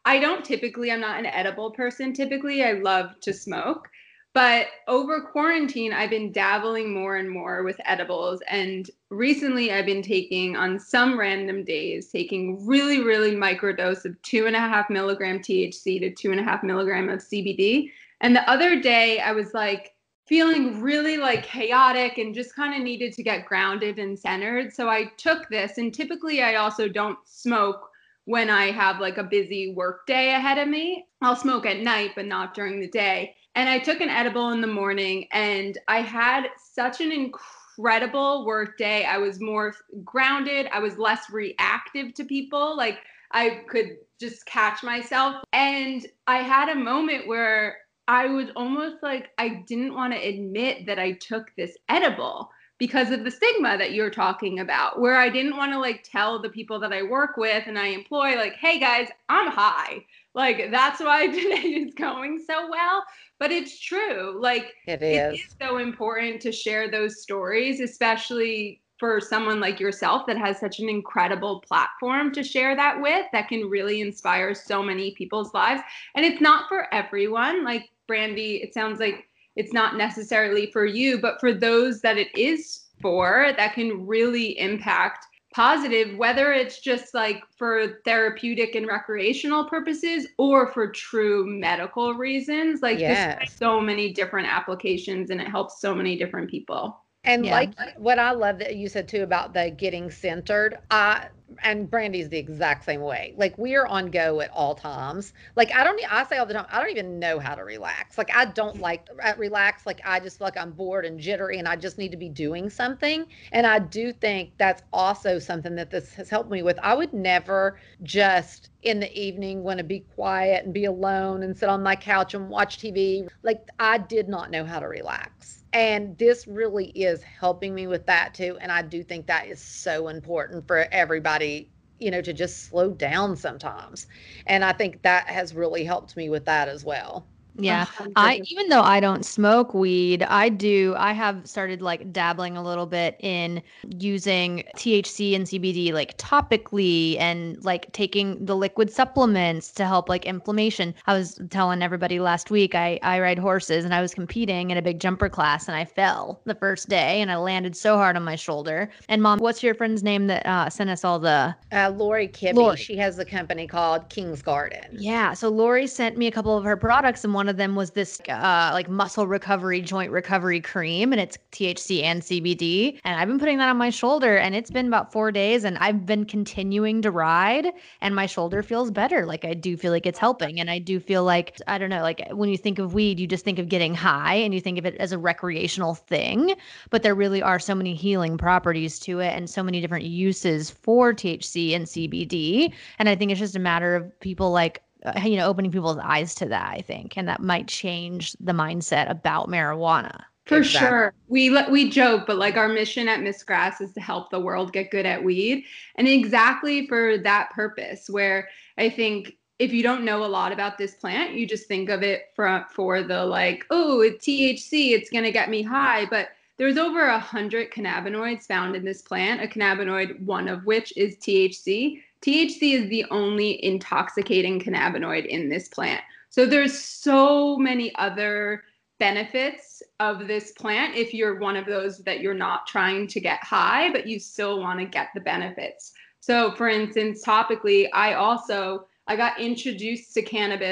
I'm not an edible person. Typically, I love to smoke. But over quarantine, I've been dabbling more and more with edibles. And recently, I've been taking, on some random days, taking really, really microdose of 2.5 milligram THC to 2.5 milligram of CBD. And the other day, I was like feeling really like chaotic and just kind of needed to get grounded and centered. So I took this. And typically, I also don't smoke when I have like a busy work day ahead of me. I'll smoke at night, but not during the day. And I took an edible in the morning and I had such an incredible work day. I was more grounded. I was less reactive to people. Like, I could just catch myself. And I had a moment where I was almost like I didn't want to admit that I took this edible because of the stigma that you're talking about, where I didn't want to like tell the people that I work with and I employ, like, hey guys, I'm high. Like, that's why today is going so well. But it's true. Like, It it is. is so important to share those stories, especially for someone like yourself that has such an incredible platform to share that with, that can really inspire so many people's lives. And it's not for everyone. Like, Brandy, it sounds like it's not necessarily for you, but for those that it is for, that can really impact positive, whether it's just like for therapeutic and recreational purposes or for true medical reasons. Like, this has Yes. so many different applications and it helps so many different people. And Yeah. like what I love that you said too about the getting centered, and Brandy's the exact same way. Like, we are on go at all times. Like, I say all the time, I don't even know how to relax. Like, I don't like relax. Like, I just feel like I'm bored and jittery and I just need to be doing something. And I do think that's also something that this has helped me with. I would never just in the evening want to be quiet and be alone and sit on my couch and watch TV. Like, I did not know how to relax. And this really is helping me with that too. And I do think that is so important for everybody, to just slow down sometimes. And I think that has really helped me with that as well. Yeah. 100%. Even though I don't smoke weed, I have started like dabbling a little bit in using THC and CBD like topically, and like taking the liquid supplements to help like inflammation. I was telling everybody last week, I ride horses and I was competing in a big jumper class and I fell the first day and I landed so hard on my shoulder. And Mom, what's your friend's name that sent us all the Lori Kibbe, Lori. she has a company called King's Garden. Yeah, so Lori sent me a couple of her products, and one of them was this like muscle recovery, joint recovery cream, and it's THC and CBD. And I've been putting that on my shoulder, and it's been about 4 days, and I've been continuing to ride, and my shoulder feels better. Like, I do feel like it's helping, and I do feel like, I don't know, like when you think of weed, you just think of getting high, and you think of it as a recreational thing, but there really are so many healing properties to it, and so many different uses for THC and CBD. And I think it's just a matter of people like opening people's eyes to that, I think, and that might change the mindset about marijuana. For Exactly. sure. We joke, but like, our mission at Miss Grass is to help the world get good at weed. And exactly for that purpose, where I think if you don't know a lot about this plant, you just think of it for the like, oh, it's THC, it's going to get me high. But there's over 100 cannabinoids found in this plant, a cannabinoid, one of which is THC. THC is the only intoxicating cannabinoid in this plant. So there's so many other benefits of this plant if you're one of those that you're not trying to get high, but you still want to get the benefits. So for instance, topically, I got introduced to cannabis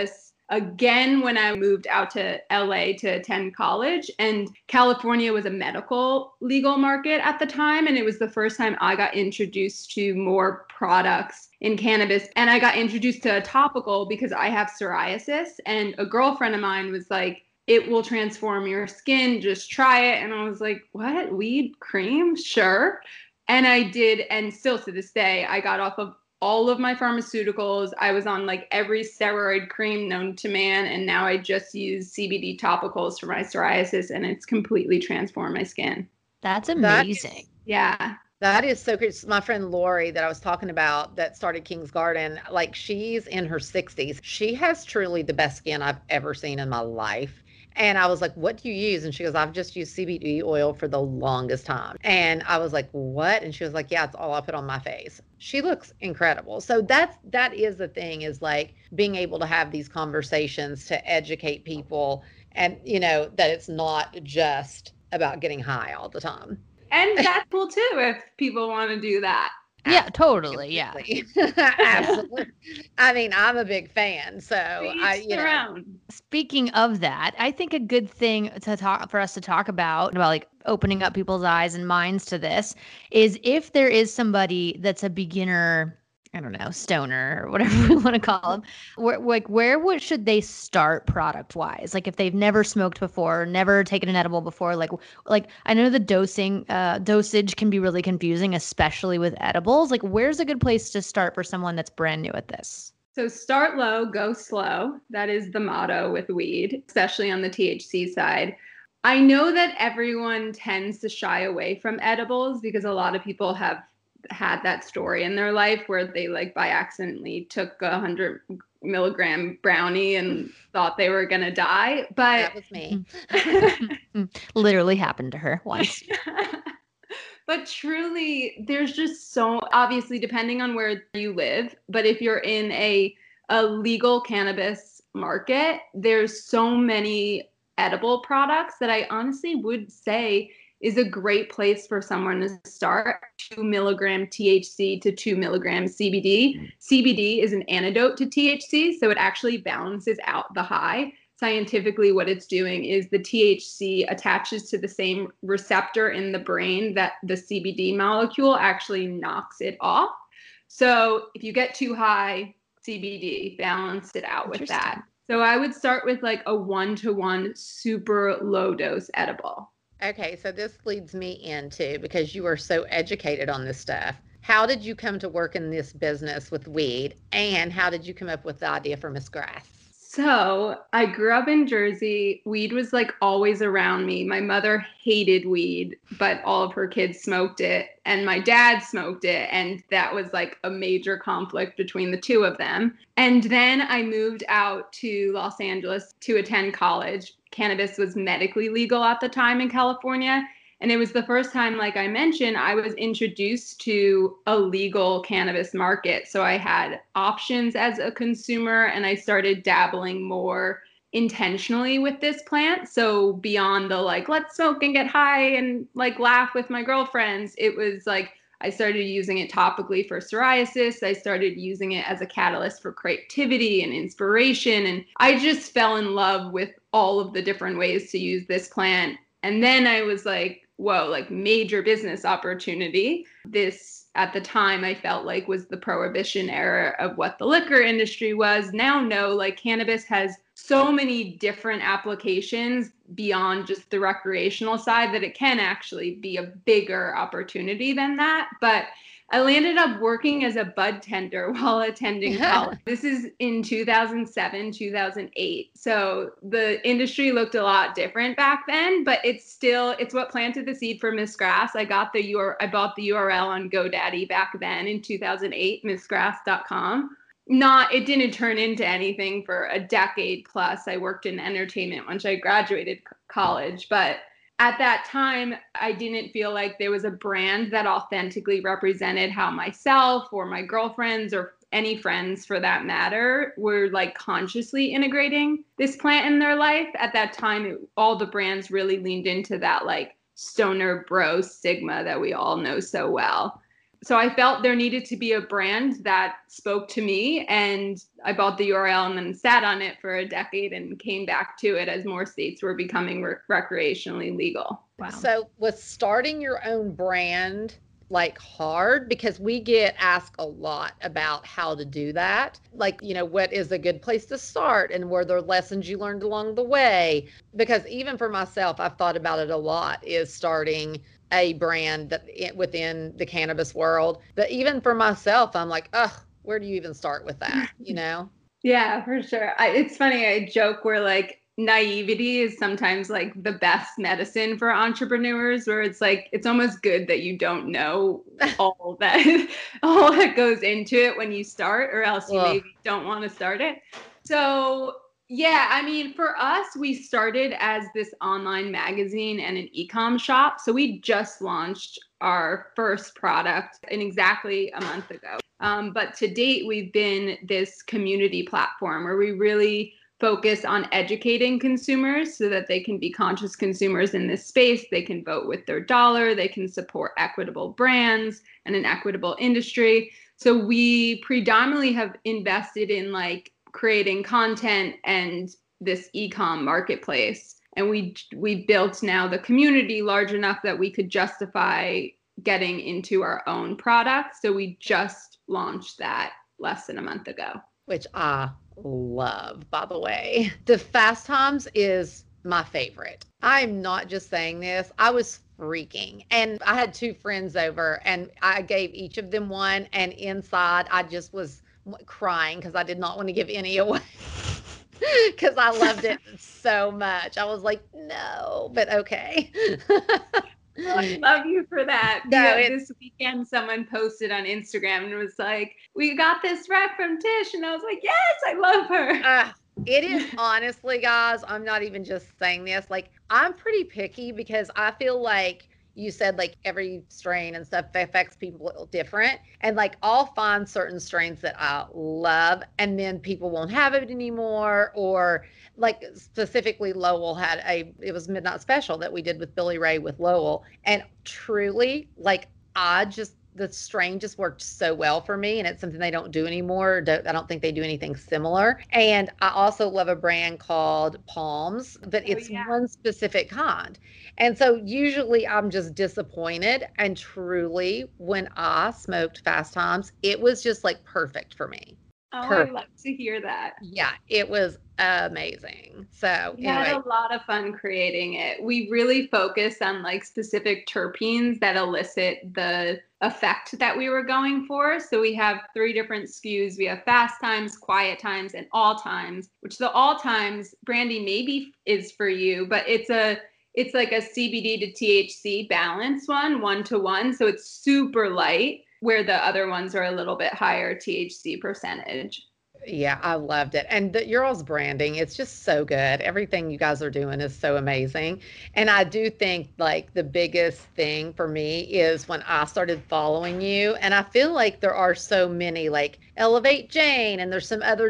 again when I moved out to LA to attend college. And California was a medical legal market at the time. And it was the first time I got introduced to more products in cannabis. And I got introduced to a topical because I have psoriasis. And a girlfriend of mine was like, it will transform your skin. Just try it. And I was like, what? Weed cream? Sure. And I did. And still to this day, I got off of all of my pharmaceuticals. I was on like every steroid cream known to man. And now I just use CBD topicals for my psoriasis. And it's completely transformed my skin. That's amazing. Yeah. That is so good. My friend Lori that I was talking about that started King's Garden, like she's in her 60s. She has truly the best skin I've ever seen in my life. And I was like, what do you use? And she goes, I've just used CBD oil for the longest time. And I was like, what? And she was like, yeah, it's all I put on my face. She looks incredible. So that is the thing, is like being able to have these conversations to educate people, and, you know, that it's not just about getting high all the time. And that's cool too, if people want to do that. Yeah, totally. Yeah. Absolutely. I mean, I'm a big fan. So Speaking of that, I think a good thing for us to talk about like opening up people's eyes and minds to this is if there is somebody that's a beginner, I don't know, stoner or whatever we want to call them, where should they start product wise? Like if they've never smoked before, never taken an edible before, like I know the dosage can be really confusing, especially with edibles. Like where's a good place to start for someone that's brand new at this? So start low, go slow. That is the motto with weed, especially on the THC side. I know that everyone tends to shy away from edibles because a lot of people have had that story in their life where they like by accidentally took 100 milligram brownie and thought they were gonna die. But that was me. Literally happened to her once. But truly, there's just so, obviously depending on where you live, but if you're in a legal cannabis market, there's so many edible products that I honestly would say is a great place for someone to start. 2 milligram THC to 2 milligram CBD. CBD is an antidote to THC, so it actually balances out the high. Scientifically, what it's doing is the THC attaches to the same receptor in the brain that the CBD molecule actually knocks it off. So if you get too high CBD, balance it out with that. So I would start with like a 1-to-1 super low dose edible. Okay, so this leads me into, because you are so educated on this stuff, how did you come to work in this business with weed, and how did you come up with the idea for Miss Grass? So I grew up in Jersey. Weed was like always around me. My mother hated weed, but all of her kids smoked it, and my dad smoked it. And that was like a major conflict between the two of them. And then I moved out to Los Angeles to attend college. Cannabis was medically legal at the time in California. And it was the first time, like I mentioned, I was introduced to a legal cannabis market. So I had options as a consumer, and I started dabbling more intentionally with this plant. So beyond the like, let's smoke and get high and like laugh with my girlfriends, it was like I started using it topically for psoriasis. I started using it as a catalyst for creativity and inspiration. And I just fell in love with all of the different ways to use this plant. And then I was like, whoa, like major business opportunity. This, at the time, I felt like was the prohibition era of what the liquor industry was. Now, no, like cannabis has so many different applications beyond just the recreational side that it can actually be a bigger opportunity than that. But I landed up working as a bud tender while attending college. This is in 2007, 2008. So the industry looked a lot different back then, but it's what planted the seed for Miss Grass. I bought the URL on GoDaddy back then in 2008, missgrass.com. It didn't turn into anything for a decade plus. I worked in entertainment once I graduated college, but at that time, I didn't feel like there was a brand that authentically represented how myself or my girlfriends or any friends for that matter were like consciously integrating this plant in their life. At that time, all the brands really leaned into that like stoner bro stigma that we all know so well. So I felt there needed to be a brand that spoke to me, and I bought the URL and then sat on it for a decade and came back to it as more states were becoming recreationally legal. Wow. So was starting your own brand like hard? Because we get asked a lot about how to do that. Like, what is a good place to start, and were there lessons you learned along the way? Because even for myself, I've thought about it a lot, is starting a brand that within the cannabis world. But even for myself, I'm like, ugh, where do you even start with that? Yeah, for sure. It's funny. I joke where like naivety is sometimes like the best medicine for entrepreneurs, where it's like, it's almost good that you don't know all that goes into it when you start, or else you maybe don't want to start it. So yeah, I mean, for us, we started as this online magazine and an e-com shop. So we just launched our first product in exactly a month ago. But to date, we've been this community platform where we really focus on educating consumers so that they can be conscious consumers in this space. They can vote with their dollar. They can support equitable brands and an equitable industry. So we predominantly have invested in like creating content and this e-com marketplace. And we built now the community large enough that we could justify getting into our own product. So we just launched that less than a month ago. Which I love, by the way. The Fast Times is my favorite. I'm not just saying this. I was freaking. And I had 2 friends over, and I gave each of them one. And inside, I just was crying because I did not want to give any away. Because I loved it so much. I was like, no, but okay. I love you for that. This weekend, someone posted on Instagram and was like, we got this rec from Tish. And I was like, yes, I love her. It is honestly, guys, I'm not even just saying this. Like, I'm pretty picky because I feel like you said like every strain and stuff affects people different. And like I'll find certain strains that I love and then people won't have it anymore. Or like specifically Lowell it was Midnight Special that we did with Billy Ray with Lowell. And truly, like the strain just worked so well for me, and it's something they don't do anymore. I don't think they do anything similar. And I also love a brand called Palms, but it's one specific kind. And so usually I'm just disappointed. And truly, when I smoked Fast Times, it was just like perfect for me. Oh, I love to hear that. Yeah, it was amazing. So we had a lot of fun creating it. We really focused on like specific terpenes that elicit the effect that we were going for. So we have 3 different SKUs. We have Fast Times, Quiet Times, and All Times, which the All Times, Brandy, maybe is for you, but it's like a CBD to THC balance 1-to-1. So it's super light, where the other ones are a little bit higher THC percentage. Yeah, I loved it. And your all's branding, it's just so good. Everything you guys are doing is so amazing. And I do think like the biggest thing for me is when I started following you, and I feel like there are so many like Elevate Jane, and there's some other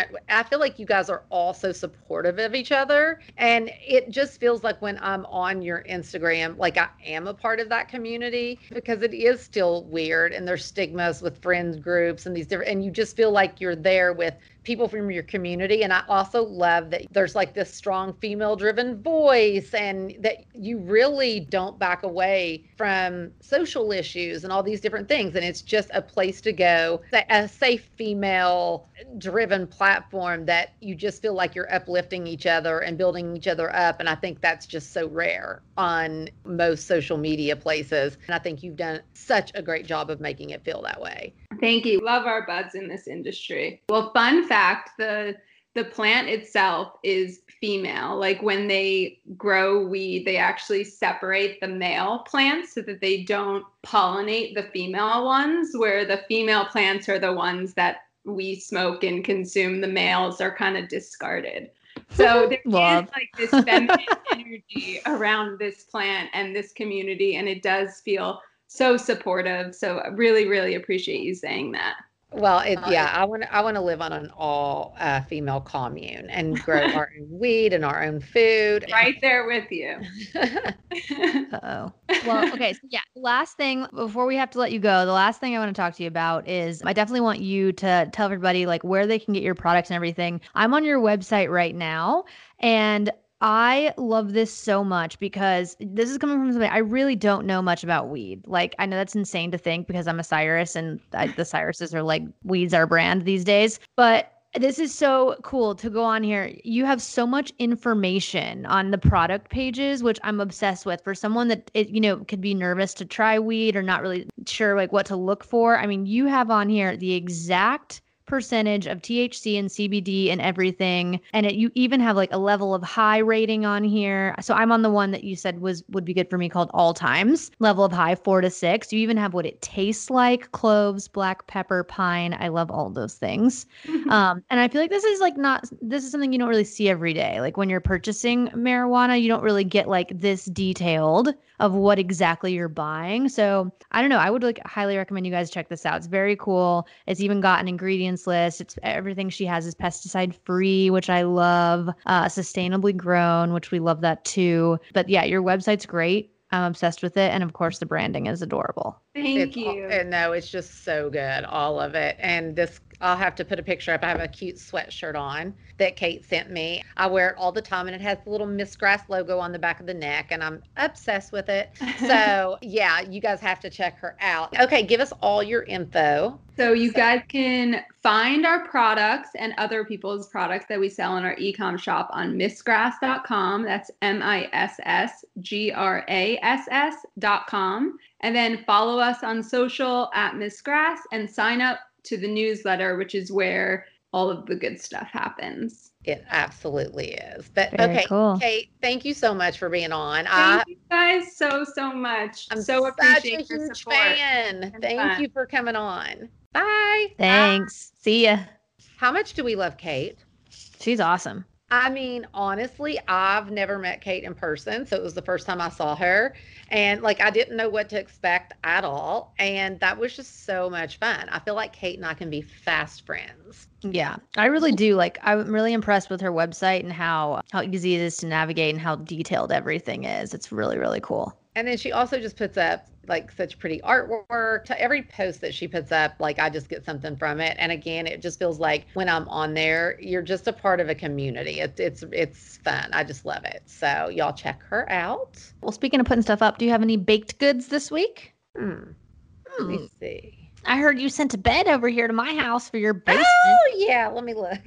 I feel like you guys are all so supportive of each other. And it just feels like when I'm on your Instagram, like I am a part of that community, because it is still weird and there's stigmas with friends groups and and you just feel like you're there with people from your community. And I also love that there's like this strong female driven voice, and that you really don't back away from social issues and all these different things. And it's just a place to go, a safe female driven platform that you just feel like you're uplifting each other and building each other up. And I think that's just so rare on most social media places. And I think you've done such a great job of making it feel that way. Thank you. Love our buds in this industry. Well, fun fact, the plant itself is female. Like when they grow weed, they actually separate the male plants so that they don't pollinate the female ones, where the female plants are the ones that we smoke and consume. The males are kind of discarded. So there is like this feminine energy around this plant and this community, and it does feel so supportive. So I really, really appreciate you saying that. Well, I want to live on an all female commune and grow our own weed and our own food. Right there with you. Uh-oh. Well, okay. So yeah, last thing before we have to let you go, the last thing I want to talk to you about is I definitely want you to tell everybody like where they can get your products and everything. I'm on your website right now, and I love this so much because this is coming from somebody I really don't know much about weed. Like, I know that's insane to think because I'm a Cyrus and the Cyruses are like weed's our brand these days. But this is so cool to go on here. You have so much information on the product pages, which I'm obsessed with. For someone that could be nervous to try weed or not really sure like what to look for. I mean, you have on here the exact percentage of THC and CBD and everything, and you even have like a level of high rating on here. So I'm on the one that you said would be good for me, called All Times, level of high 4 to 6. You even have what it tastes like: cloves, black pepper, pine. I love all those things. And I feel like this is something you don't really see every day. Like when you're purchasing marijuana, you don't really get like this detailed of what exactly you're buying. So I don't know. I would like highly recommend you guys check this out. It's very cool. It's even got an ingredients list. It's everything she has is pesticide free, which I love. Sustainably grown, which we love that too. But yeah, your website's great. I'm obsessed with it. And of course, the branding is adorable. Thank you. And no, it's just so good, all of it. And this, I'll have to put a picture up. I have a cute sweatshirt on that Kate sent me. I wear it all the time, and it has the little Miss Grass logo on the back of the neck, and I'm obsessed with it. So yeah, you guys have to check her out. Okay, give us all your info. So you guys can find our products and other people's products that we sell in our e-com shop on missgrass.com. That's MISSGRASS.com. And then follow us on social at Miss Grass and sign up to the newsletter, which is where all of the good stuff happens. It absolutely is. But Very okay, cool. Kate, thank you so much for being on. Thank you guys so much. I'm so such appreciate a your huge support. fan. Thank you for coming on. Bye. Thanks. See ya. How much do we love Kate? She's awesome. I mean, honestly, I've never met Kate in person, so it was the first time I saw her. And like, I didn't know what to expect at all. And that was just so much fun. I feel like Kate and I can be fast friends. Yeah, I really do. Like, I'm really impressed with her website and how easy it is to navigate and how detailed everything is. It's really, really cool. And then she also just puts up like such pretty artwork. To every post that she puts up, like I just get something from it. And again, it just feels like when I'm on there, you're just a part of a community. It's fun. I just love it. So y'all check her out. Well, speaking of putting stuff up, do you have any baked goods this week? Let me see. I heard you sent a bed over here to my house for your basement. Oh yeah, let me look.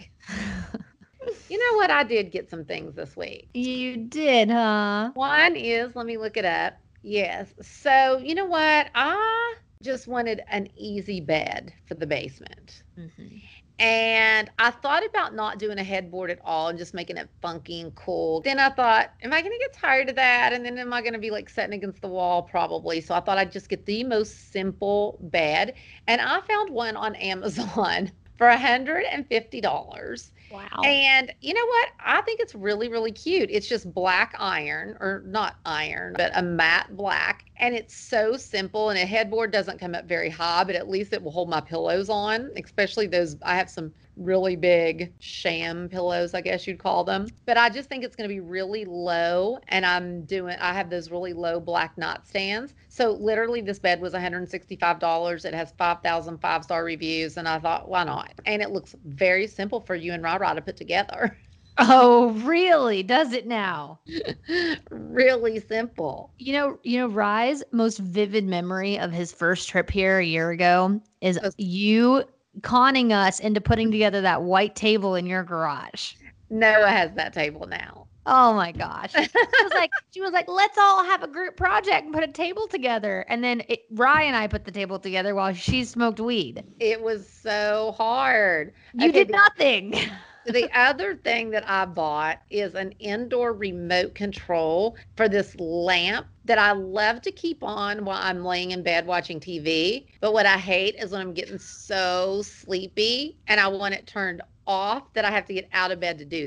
You know what? I did get some things this week. You did, huh? One is, let me look it up. Yes. So, you know what? I just wanted an easy bed for the basement. Mm-hmm. And I thought about not doing a headboard at all and just making it funky and cool. Then I thought, am I going to get tired of that? And then am I going to be like sitting against the wall? Probably. So I thought I'd just get the most simple bed. And I found one on Amazon for $150. Wow. And you know what? I think it's really, really cute. It's just black iron, or not iron, but a matte black. And it's so simple. And a headboard doesn't come up very high, but at least it will hold my pillows on, especially those. I have some really big sham pillows, I guess you'd call them. But I just think it's going to be really low. And I have those really low black nightstands. So literally this bed was $165. It has 5,000 5-star reviews. And I thought, why not? And it looks very simple for you and Rara to put together. Oh, really? Does it now? Really simple. You know, Rye's most vivid memory of his first trip here a year ago is you conning us into putting together that white table in your garage. Noah has that table now. Oh my gosh. She was like, let's all have a group project and put a table together. And then Rye and I put the table together while she smoked weed. It was so hard. You did nothing. The other thing that I bought is an indoor remote control for this lamp that I love to keep on while I'm laying in bed watching TV. But what I hate is when I'm getting so sleepy and I want it turned off that I have to get out of bed to do that.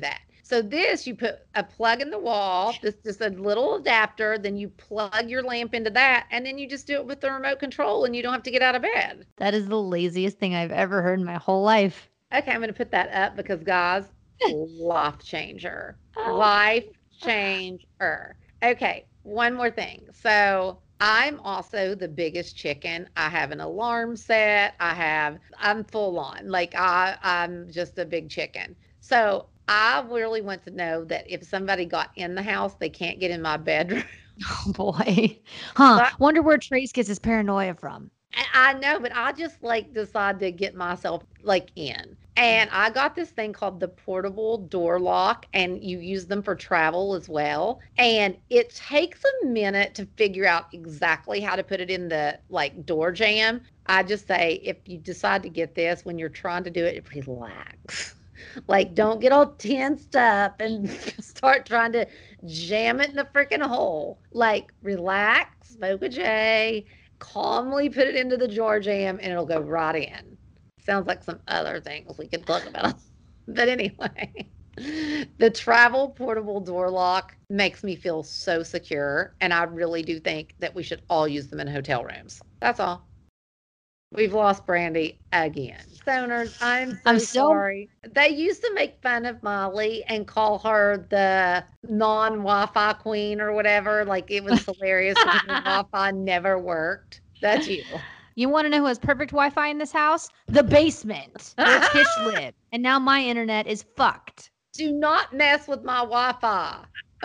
So this, you put a plug in the wall, this just a little adapter, then you plug your lamp into that, and then you just do it with the remote control and you don't have to get out of bed. That is the laziest thing I've ever heard in my whole life. Okay, I'm going to put that up because, guys, life changer. Life changer. Okay, one more thing. So I'm also the biggest chicken. I have an alarm set. I'm full on. Like I'm just a big chicken. So I really want to know that if somebody got in the house, they can't get in my bedroom. Oh boy. Huh. Wonder where Trace gets his paranoia from. I know, but I just like decide to get myself like in. And I got this thing called the portable door lock, and you use them for travel as well. And it takes a minute to figure out exactly how to put it in the like door jamb. I just say, if you decide to get this, when you're trying to do it, relax. Like, don't get all tensed up and start trying to jam it in the freaking hole. Like, relax, smoke a J, calmly put it into the door jamb, and it'll go right in. Sounds like some other things we could talk about. But anyway, the travel portable door lock makes me feel so secure, and I really do think that we should all use them in hotel rooms. That's all. We've lost Brandy again. Stoners, I'm sorry. They used to make fun of Molly and call her the non-Wi-Fi queen or whatever. Like, it was hilarious because the Wi-Fi never worked. That's you. You want to know who has perfect Wi-Fi in this house? The basement where Tish lived. And now my internet is fucked. Do not mess with my Wi-Fi.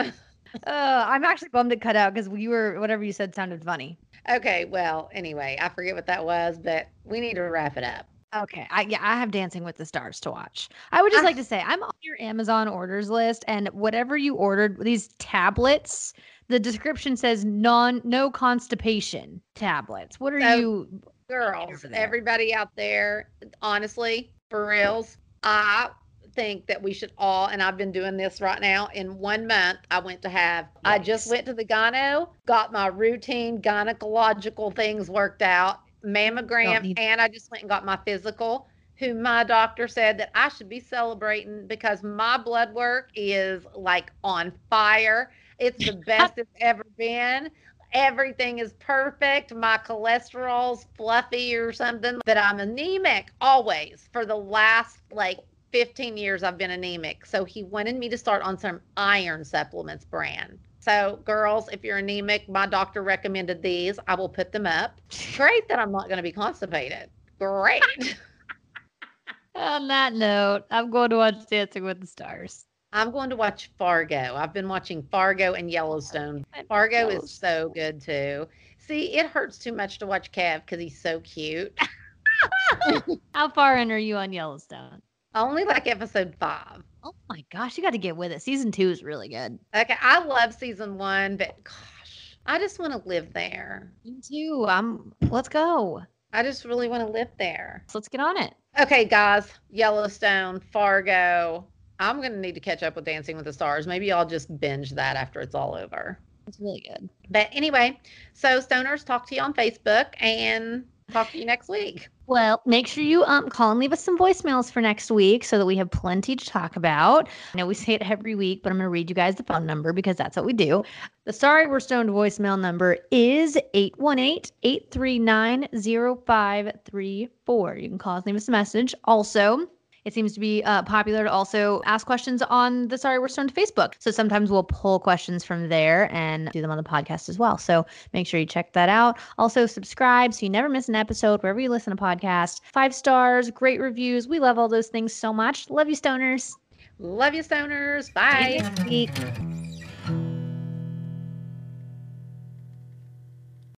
I'm actually bummed it cut out because whatever you said sounded funny. Okay, well, anyway, I forget what that was, but we need to wrap it up. Okay, I have Dancing with the Stars to watch. I would just like to say I'm on your Amazon orders list, and whatever you ordered, these tablets, the description says no constipation tablets. What are you, girls? Everybody out there, honestly, for reals, I think that we should all, and I've been doing this right now, in 1 month I just went to the gyno, got my routine gynecological things worked out, mammogram, and I just went and got my physical, who my doctor said that I should be celebrating because my blood work is like on fire. It's the best it's ever been. Everything is perfect. My cholesterol's fluffy or something, but I'm anemic always. For the last 15 years I've been anemic. So he wanted me to start on some iron supplements brand. So girls, if you're anemic, my doctor recommended these. I will put them up. Great that I'm not going to be constipated. Great. On that note, I'm going to watch Dancing with the Stars. I'm going to watch Fargo. I've been watching Fargo and Yellowstone. Fargo is so good too. See, it hurts too much to watch Kev because he's so cute. How far in are you on Yellowstone? Only episode 5. Oh my gosh, you got to get with it. Season 2 is really good. Okay, I love season 1, but gosh, I just want to live there. Me too. Let's go. I just really want to live there. So let's get on it. Okay, guys, Yellowstone, Fargo. I'm going to need to catch up with Dancing with the Stars. Maybe I'll just binge that after it's all over. It's really good. But anyway, so Stoners, talk to you on Facebook and talk to you next week. Well, make sure you call and leave us some voicemails for next week so that we have plenty to talk about. I know we say it every week, but I'm going to read you guys the phone number because that's what we do. The Sorry We're Stoned voicemail number is 818-839-0534. You can call us, leave us a message. Also, it seems to be popular to also ask questions on the Sorry We're Stoned Facebook. So sometimes we'll pull questions from there and do them on the podcast as well. So make sure you check that out. Also subscribe so you never miss an episode wherever you listen to podcasts. 5 stars, great reviews. We love all those things so much. Love you, Stoners. Love you, Stoners. Bye. See you next week.